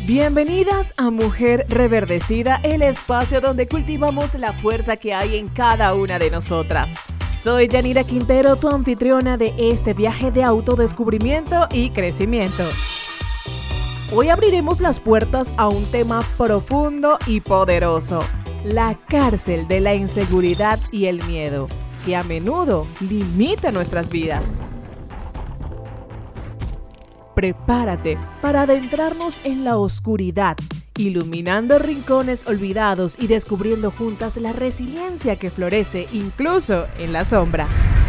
Bienvenidas a Mujer Reverdecida, el espacio donde cultivamos la fuerza que hay en cada una de nosotras. Soy Yanira Quintero, tu anfitriona de este viaje de autodescubrimiento y crecimiento. Hoy abriremos las puertas a un tema profundo y poderoso: la cárcel de la inseguridad y el miedo, que a menudo limita nuestras vidas. Prepárate para adentrarnos en la oscuridad, iluminando rincones olvidados y descubriendo juntas la resiliencia que florece incluso en la sombra.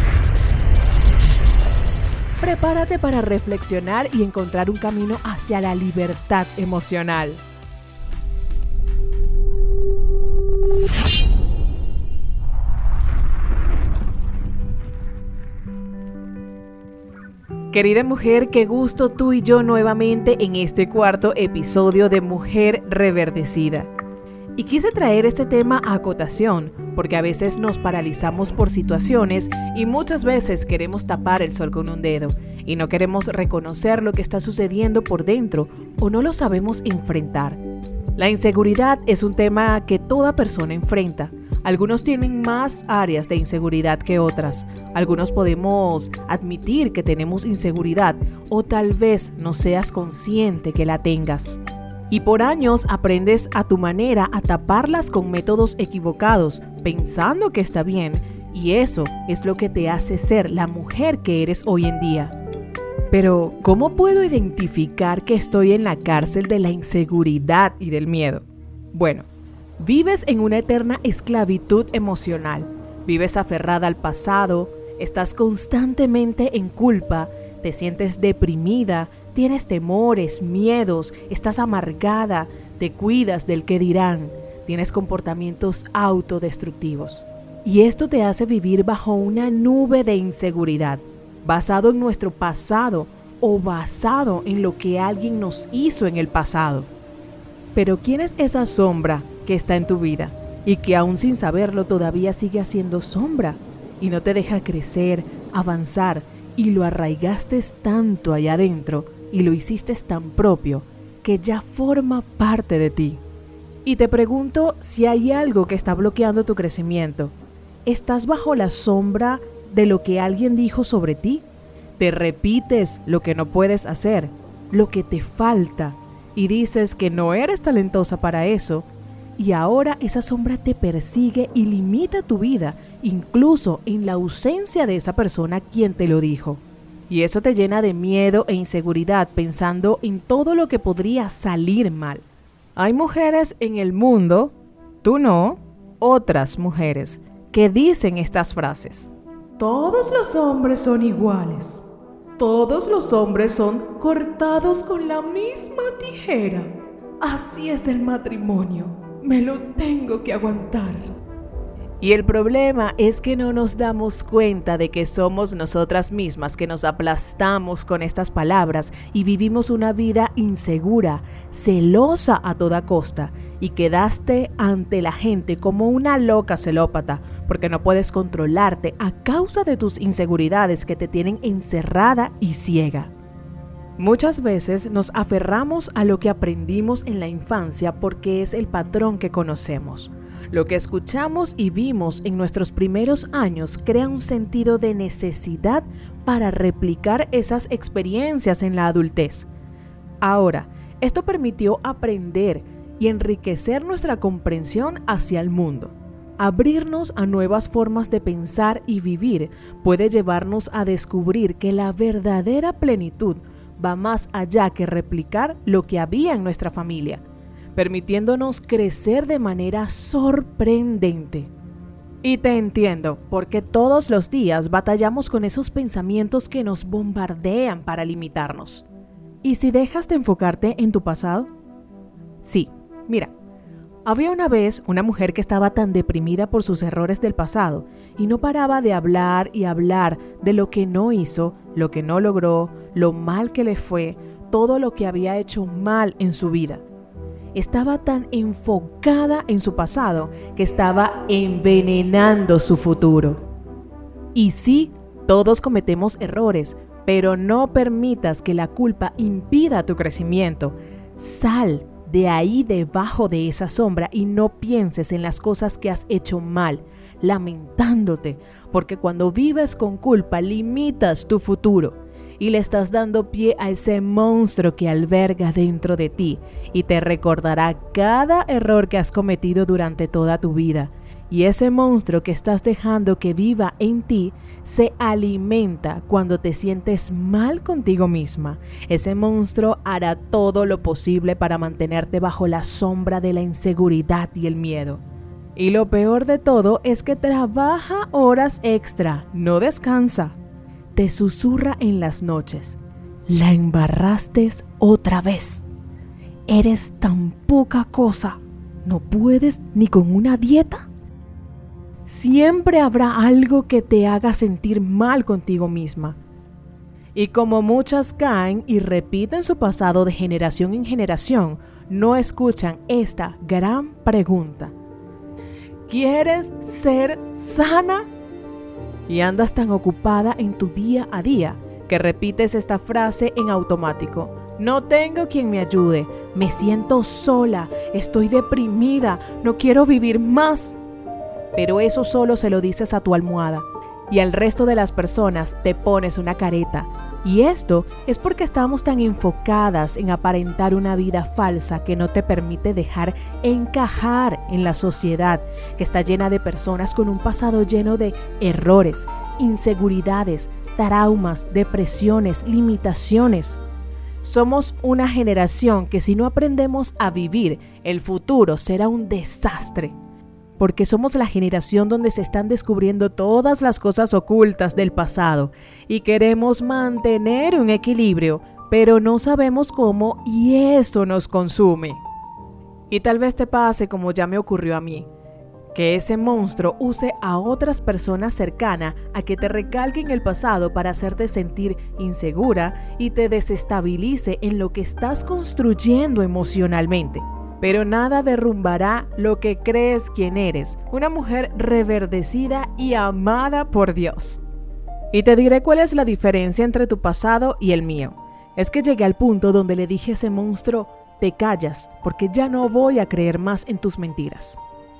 Prepárate para reflexionar y encontrar un camino hacia la libertad emocional. Querida mujer, qué gusto tú y yo nuevamente en este cuarto episodio de Mujer Reverdecida. Y quise traer este tema a acotación, porque a veces nos paralizamos por situaciones y muchas veces queremos tapar el sol con un dedo y no queremos reconocer lo que está sucediendo por dentro o no lo sabemos enfrentar. La inseguridad es un tema que toda persona enfrenta. Algunos tienen más áreas de inseguridad que otras. Algunos podemos admitir que tenemos inseguridad o tal vez no seas consciente que la tengas. Y por años aprendes a tu manera a taparlas con métodos equivocados, pensando que está bien, y eso es lo que te hace ser la mujer que eres hoy en día. Pero, ¿cómo puedo identificar que estoy en la cárcel de la inseguridad y del miedo? Bueno, vives en una eterna esclavitud emocional. Vives aferrada al pasado, estás constantemente en culpa, te sientes deprimida, tienes temores, miedos, estás amargada, te cuidas del qué dirán, tienes comportamientos autodestructivos. Y esto te hace vivir bajo una nube de inseguridad, basado en nuestro pasado o basado en lo que alguien nos hizo en el pasado. Pero ¿quién es esa sombra que está en tu vida y que aún sin saberlo todavía sigue haciendo sombra y no te deja crecer, avanzar, y lo arraigaste tanto allá adentro y lo hiciste tan propio que ya forma parte de ti? Y te pregunto si hay algo que está bloqueando tu crecimiento. ¿Estás bajo la sombra de lo que alguien dijo sobre ti? ¿Te repites lo que no puedes hacer, lo que te falta, y dices que no eres talentosa para eso? Y ahora esa sombra te persigue y limita tu vida, incluso en la ausencia de esa persona quien te lo dijo. Y eso te llena de miedo e inseguridad pensando en todo lo que podría salir mal. Hay mujeres en el mundo, tú no, otras mujeres, que dicen estas frases. Todos los hombres son iguales. Todos los hombres son cortados con la misma tijera. Así es el matrimonio. Me lo tengo que aguantar. Y el problema es que no nos damos cuenta de que somos nosotras mismas que nos aplastamos con estas palabras y vivimos una vida insegura, celosa a toda costa, y quedaste ante la gente como una loca celópata porque no puedes controlarte a causa de tus inseguridades que te tienen encerrada y ciega. Muchas veces nos aferramos a lo que aprendimos en la infancia porque es el patrón que conocemos. Lo que escuchamos y vimos en nuestros primeros años crea un sentido de necesidad para replicar esas experiencias en la adultez. Ahora, esto permitió aprender y enriquecer nuestra comprensión hacia el mundo. Abrirnos a nuevas formas de pensar y vivir puede llevarnos a descubrir que la verdadera plenitud va más allá que replicar lo que había en nuestra familia, permitiéndonos crecer de manera sorprendente. Y te entiendo, porque todos los días batallamos con esos pensamientos que nos bombardean para limitarnos. ¿Y si dejas de enfocarte en tu pasado? Sí, mira, había una vez una mujer que estaba tan deprimida por sus errores del pasado y no paraba de hablar y hablar de lo que no hizo, lo que no logró, lo mal que le fue, todo lo que había hecho mal en su vida. Estaba tan enfocada en su pasado que estaba envenenando su futuro. Y sí, todos cometemos errores, pero no permitas que la culpa impida tu crecimiento. Sal de ahí debajo de esa sombra y no pienses en las cosas que has hecho mal, lamentándote, porque cuando vives con culpa limitas tu futuro y le estás dando pie a ese monstruo que alberga dentro de ti y te recordará cada error que has cometido durante toda tu vida. Y ese monstruo que estás dejando que viva en ti se alimenta cuando te sientes mal contigo misma. Ese monstruo hará todo lo posible para mantenerte bajo la sombra de la inseguridad y el miedo. Y lo peor de todo es que trabaja horas extra, no descansa. Te susurra en las noches: la embarraste otra vez. Eres tan poca cosa. ¿No puedes ni con una dieta? Siempre habrá algo que te haga sentir mal contigo misma. Y como muchas caen y repiten su pasado de generación en generación, no escuchan esta gran pregunta: ¿quieres ser sana? Y andas tan ocupada en tu día a día que repites esta frase en automático: no tengo quien me ayude, me siento sola, estoy deprimida, no quiero vivir más. Pero eso solo se lo dices a tu almohada y al resto de las personas te pones una careta. Y esto es porque estamos tan enfocadas en aparentar una vida falsa que no te permite dejar encajar en la sociedad, que está llena de personas con un pasado lleno de errores, inseguridades, traumas, depresiones, limitaciones. Somos una generación que si no aprendemos a vivir, el futuro será un desastre. Porque somos la generación donde se están descubriendo todas las cosas ocultas del pasado y queremos mantener un equilibrio, pero no sabemos cómo y eso nos consume. Y tal vez te pase como ya me ocurrió a mí, que ese monstruo use a otras personas cercanas a que te recalquen el pasado para hacerte sentir insegura y te desestabilice en lo que estás construyendo emocionalmente. Pero nada derrumbará lo que crees quién eres, una mujer reverdecida y amada por Dios. Y te diré cuál es la diferencia entre tu pasado y el mío. Es que llegué al punto donde le dije a ese monstruo: te callas, porque ya no voy a creer más en tus mentiras.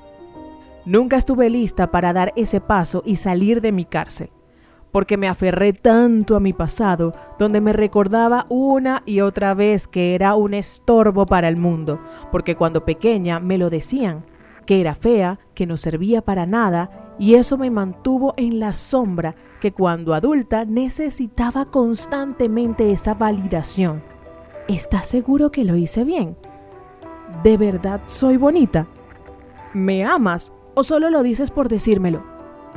Nunca estuve lista para dar ese paso y salir de mi cárcel, porque me aferré tanto a mi pasado, donde me recordaba una y otra vez que era un estorbo para el mundo, porque cuando pequeña me lo decían, que era fea, que no servía para nada, y eso me mantuvo en la sombra, que cuando adulta necesitaba constantemente esa validación. ¿Estás seguro que lo hice bien? ¿De verdad soy bonita? ¿Me amas o solo lo dices por decírmelo?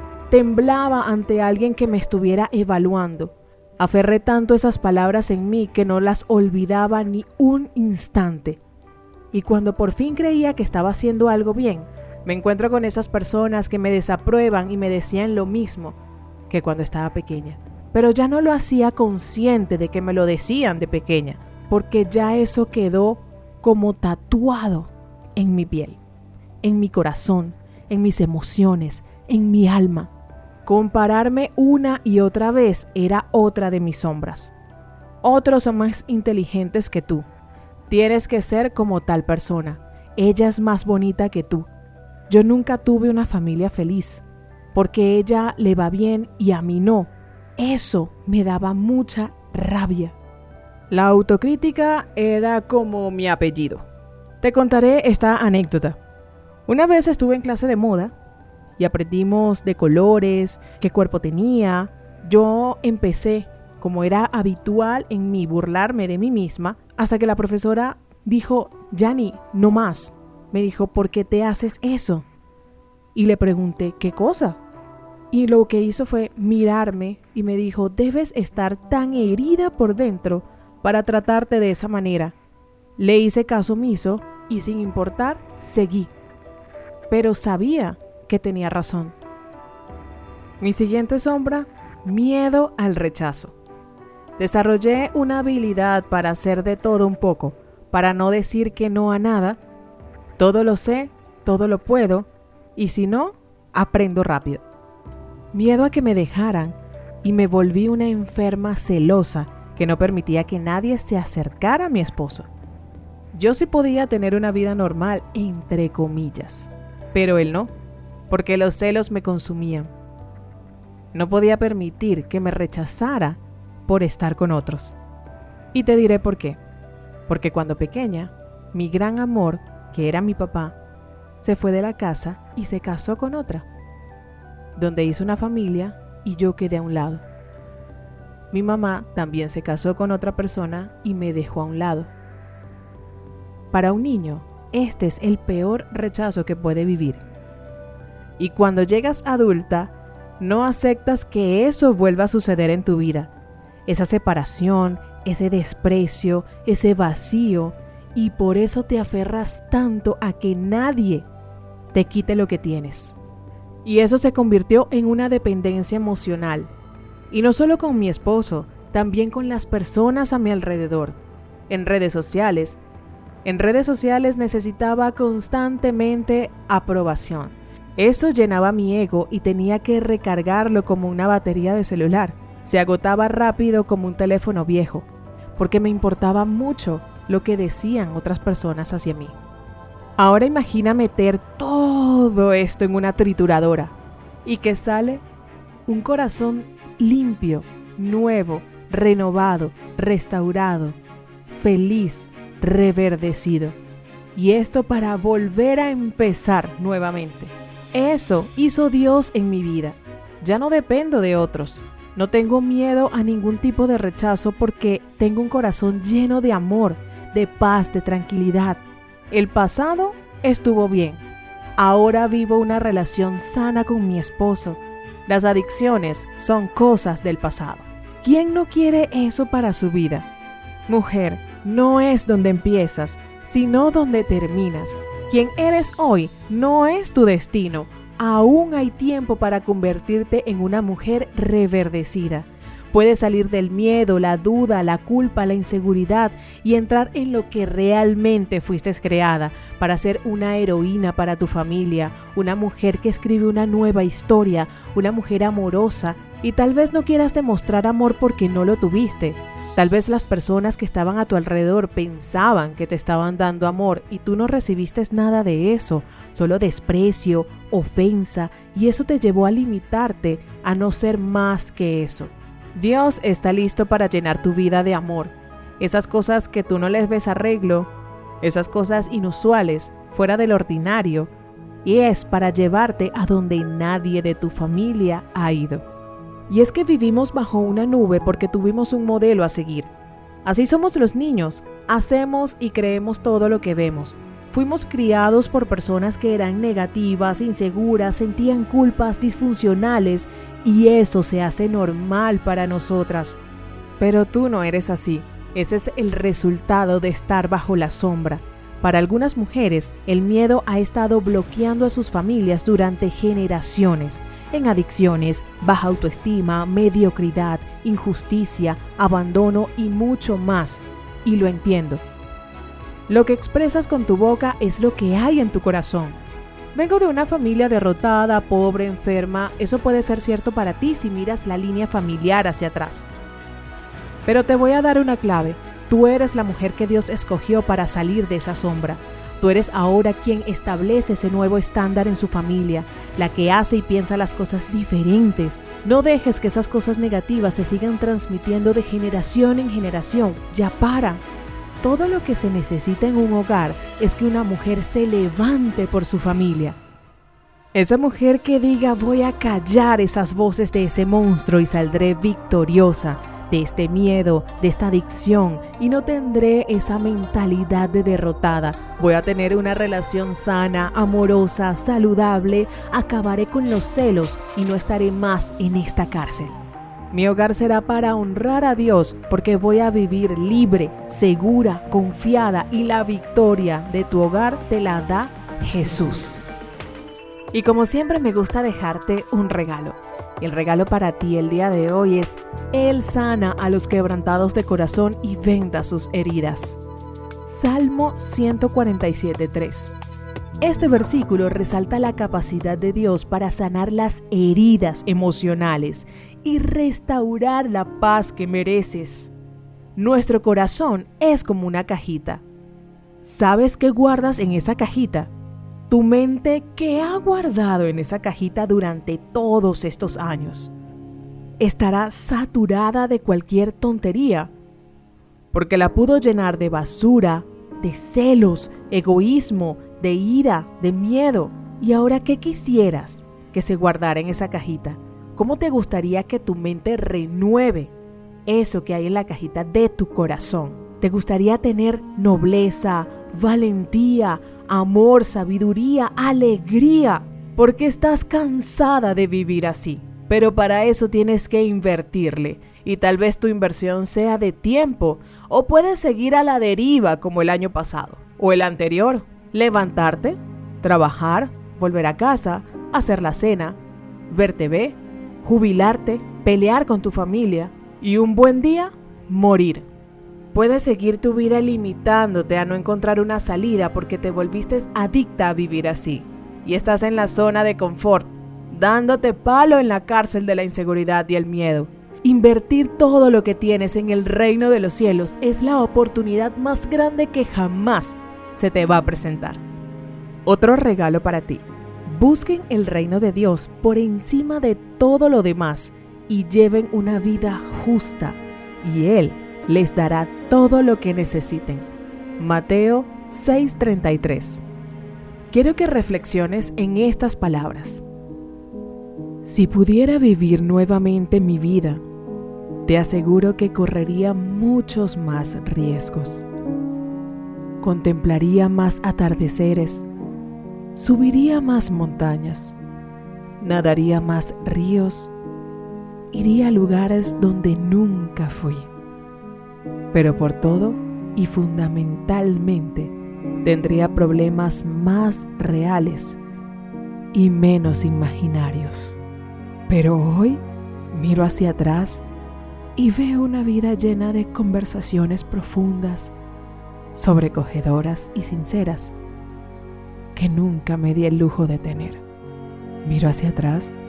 Temblaba ante alguien que me estuviera evaluando. Aferré tanto esas palabras en mí que no las olvidaba ni un instante. Y cuando por fin creía que estaba haciendo algo bien, me encuentro con esas personas que me desaprueban y me decían lo mismo que cuando estaba pequeña. Pero ya no lo hacía consciente de que me lo decían de pequeña, porque ya eso quedó como tatuado en mi piel, en mi corazón, en mis emociones, en mi alma. Compararme una y otra vez era otra de mis sombras. Otros son más inteligentes que tú. Tienes que ser como tal persona. Ella es más bonita que tú. Yo nunca tuve una familia feliz, porque ella le va bien y a mí no. Eso me daba mucha rabia. La autocrítica era como mi apellido. Te contaré esta anécdota. Una vez estuve en clase de moda y aprendimos de colores, qué cuerpo tenía. Yo empecé, como era habitual en mí, burlarme de mí misma, hasta que la profesora dijo: Yanni, no más. Me dijo: ¿por qué te haces eso? Y le pregunté: ¿qué cosa? Y lo que hizo fue mirarme y me dijo: debes estar tan herida por dentro para tratarte de esa manera. Le hice caso omiso y sin importar, seguí. Pero sabía que tenía razón. Mi siguiente sombra: miedo al rechazo. Desarrollé una habilidad para hacer de todo un poco, para no decir que no a nada. Todo lo sé, todo lo puedo, y si no, aprendo rápido. Miedo a que me dejaran y me volví una enferma celosa que no permitía que nadie se acercara a mi esposo. Yo sí podía tener una vida normal, entre comillas, pero él no, porque los celos me consumían. No podía permitir que me rechazara por estar con otros. Y te diré por qué. Porque cuando pequeña, mi gran amor, que era mi papá, se fue de la casa y se casó con otra, donde hizo una familia y yo quedé a un lado. Mi mamá también se casó con otra persona y me dejó a un lado. Para un niño, este es el peor rechazo que puede vivir. Y cuando llegas adulta, no aceptas que eso vuelva a suceder en tu vida. Esa separación, ese desprecio, ese vacío, y por eso te aferras tanto a que nadie te quite lo que tienes. Y eso se convirtió en una dependencia emocional. Y no solo con mi esposo, también con las personas a mi alrededor. En redes sociales necesitaba constantemente aprobación. Eso llenaba mi ego y tenía que recargarlo como una batería de celular. Se agotaba rápido como un teléfono viejo, porque me importaba mucho lo que decían otras personas hacia mí. Ahora imagina meter todo esto en una trituradora y que sale un corazón limpio, nuevo, renovado, restaurado, feliz, reverdecido. Y esto para volver a empezar nuevamente. Eso hizo Dios en mi vida. Ya no dependo de otros. No tengo miedo a ningún tipo de rechazo porque tengo un corazón lleno de amor, de paz, de tranquilidad. El pasado estuvo bien. Ahora vivo una relación sana con mi esposo. Las adicciones son cosas del pasado. ¿Quién no quiere eso para su vida? Mujer, no es donde empiezas, sino donde terminas. Quien eres hoy no es tu destino. Aún hay tiempo para convertirte en una mujer reverdecida. Puedes salir del miedo, la duda, la culpa, la inseguridad y entrar en lo que realmente fuiste creada, para ser una heroína para tu familia, una mujer que escribe una nueva historia, una mujer amorosa. Y tal vez no quieras demostrar amor porque no lo tuviste. Tal vez las personas que estaban a tu alrededor pensaban que te estaban dando amor y tú no recibiste nada de eso, solo desprecio, ofensa, y eso te llevó a limitarte a no ser más que eso. Dios está listo para llenar tu vida de amor. Esas cosas que tú no les ves arreglo, esas cosas inusuales, fuera del ordinario, y es para llevarte a donde nadie de tu familia ha ido. Y es que vivimos bajo una nube porque tuvimos un modelo a seguir. Así somos los niños, hacemos y creemos todo lo que vemos. Fuimos criados por personas que eran negativas, inseguras, sentían culpas, disfuncionales, y eso se hace normal para nosotras. Pero tú no eres así. Ese es el resultado de estar bajo la sombra. Para algunas mujeres, el miedo ha estado bloqueando a sus familias durante generaciones, en adicciones, baja autoestima, mediocridad, injusticia, abandono y mucho más. Y lo entiendo. Lo que expresas con tu boca es lo que hay en tu corazón. Vengo de una familia derrotada, pobre, enferma. Eso puede ser cierto para ti si miras la línea familiar hacia atrás. Pero te voy a dar una clave. Tú eres la mujer que Dios escogió para salir de esa sombra. Tú eres ahora quien establece ese nuevo estándar en su familia, la que hace y piensa las cosas diferentes. No dejes que esas cosas negativas se sigan transmitiendo de generación en generación. Ya para. Todo lo que se necesita en un hogar es que una mujer se levante por su familia. Esa mujer que diga: voy a callar esas voces de ese monstruo y saldré victoriosa de este miedo, de esta adicción, y no tendré esa mentalidad de derrotada. Voy a tener una relación sana, amorosa, saludable, acabaré con los celos y no estaré más en esta cárcel. Mi hogar será para honrar a Dios porque voy a vivir libre, segura, confiada, y la victoria de tu hogar te la da Jesús. Y como siempre me gusta dejarte un regalo. El regalo para ti el día de hoy es: Él sana a los quebrantados de corazón y venda sus heridas. Salmo 147:3. Este versículo resalta la capacidad de Dios para sanar las heridas emocionales y restaurar la paz que mereces. Nuestro corazón es como una cajita. ¿Sabes qué guardas en esa cajita? Tu mente, ¿qué ha guardado en esa cajita durante todos estos años? Estará saturada de cualquier tontería, porque la pudo llenar de basura, de celos, egoísmo, de ira, de miedo. ¿Y ahora qué quisieras que se guardara en esa cajita? ¿Cómo te gustaría que tu mente renueve eso que hay en la cajita de tu corazón? ¿Te gustaría tener nobleza, valentía, amor, sabiduría, alegría? Porque estás cansada de vivir así. Pero para eso tienes que invertirle. Y tal vez tu inversión sea de tiempo, o puedes seguir a la deriva como el año pasado o el anterior. Levantarte, trabajar, volver a casa, hacer la cena, ver TV, jubilarte, pelear con tu familia y un buen día, morir. Puedes seguir tu vida limitándote a no encontrar una salida porque te volviste adicta a vivir así y estás en la zona de confort, dándote palo en la cárcel de la inseguridad y el miedo. Invertir todo lo que tienes en el reino de los cielos es la oportunidad más grande que jamás se te va a presentar. Otro regalo para ti. Busquen el reino de Dios por encima de todo lo demás y lleven una vida justa, y Él les dará todo lo que necesiten. Mateo 6:33. Quiero que reflexiones en estas palabras. Si pudiera vivir nuevamente mi vida, te aseguro que correría muchos más riesgos. Contemplaría más atardeceres, subiría más montañas, nadaría más ríos, iría a lugares donde nunca fui. Pero por todo y fundamentalmente, tendría problemas más reales y menos imaginarios. Pero hoy miro hacia atrás y veo una vida llena de conversaciones profundas, sobrecogedoras y sinceras, que nunca me di el lujo de tener. Miro hacia atrás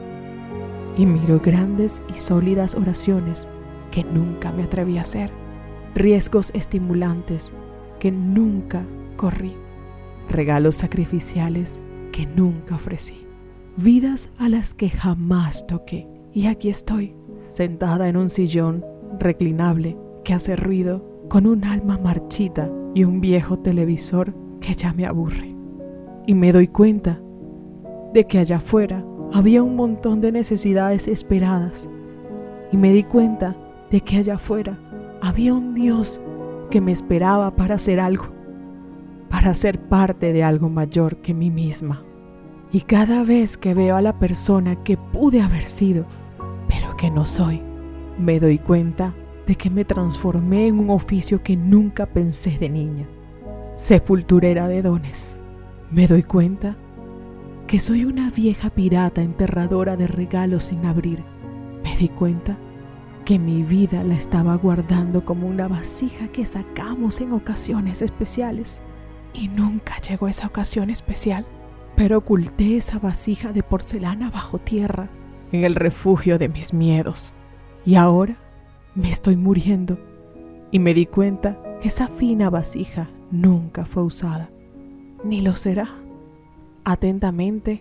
y miro grandes y sólidas oraciones que nunca me atreví a hacer, riesgos estimulantes que nunca corrí, regalos sacrificiales que nunca ofrecí, vidas a las que jamás toqué. Y aquí estoy, sentada en un sillón reclinable que hace ruido, con un alma marchita y un viejo televisor que ya me aburre. Y me doy cuenta de que allá afuera había un montón de necesidades esperadas. Y me di cuenta de que allá afuera había un Dios que me esperaba para hacer algo, para ser parte de algo mayor que mí misma. Y cada vez que veo a la persona que pude haber sido, pero que no soy, me doy cuenta de que me transformé en un oficio que nunca pensé de niña, sepulturera de dones. Me doy cuenta que soy una vieja pirata enterradora de regalos sin abrir. Me di cuenta que mi vida la estaba guardando como una vasija que sacamos en ocasiones especiales. Y nunca llegó esa ocasión especial, pero oculté esa vasija de porcelana bajo tierra, en el refugio de mis miedos. Y ahora me estoy muriendo y me di cuenta que esa fina vasija nunca fue usada, ni lo será. Atentamente,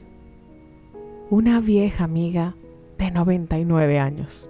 una vieja amiga de 99 años,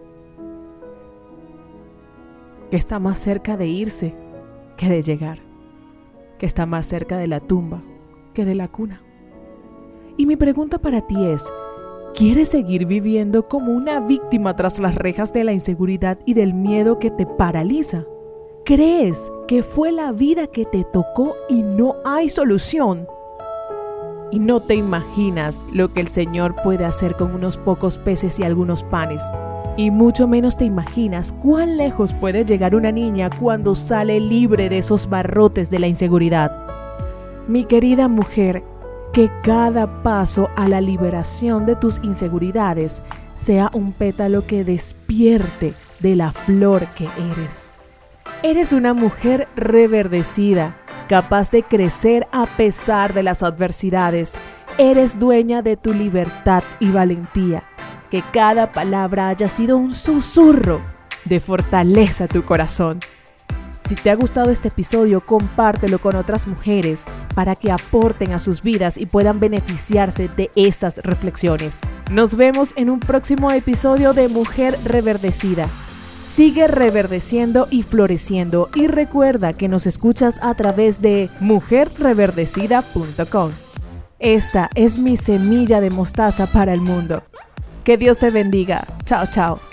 que está más cerca de irse que de llegar, que está más cerca de la tumba que de la cuna. Y mi pregunta para ti es, ¿quieres seguir viviendo como una víctima tras las rejas de la inseguridad y del miedo que te paraliza? ¿Crees que fue la vida que te tocó y no hay solución? Y no te imaginas lo que el Señor puede hacer con unos pocos peces y algunos panes. Y mucho menos te imaginas cuán lejos puede llegar una niña cuando sale libre de esos barrotes de la inseguridad. Mi querida mujer, que cada paso a la liberación de tus inseguridades sea un pétalo que despierte de la flor que eres. Eres una mujer reverdecida, capaz de crecer a pesar de las adversidades. Eres dueña de tu libertad y valentía. Que cada palabra haya sido un susurro de fortaleza a tu corazón. Si te ha gustado este episodio, compártelo con otras mujeres para que aporten a sus vidas y puedan beneficiarse de estas reflexiones. Nos vemos en un próximo episodio de Mujer Reverdecida. Sigue reverdeciendo y floreciendo y recuerda que nos escuchas a través de mujerreverdecida.com. Esta es mi semilla de mostaza para el mundo. Que Dios te bendiga. Chao, chao.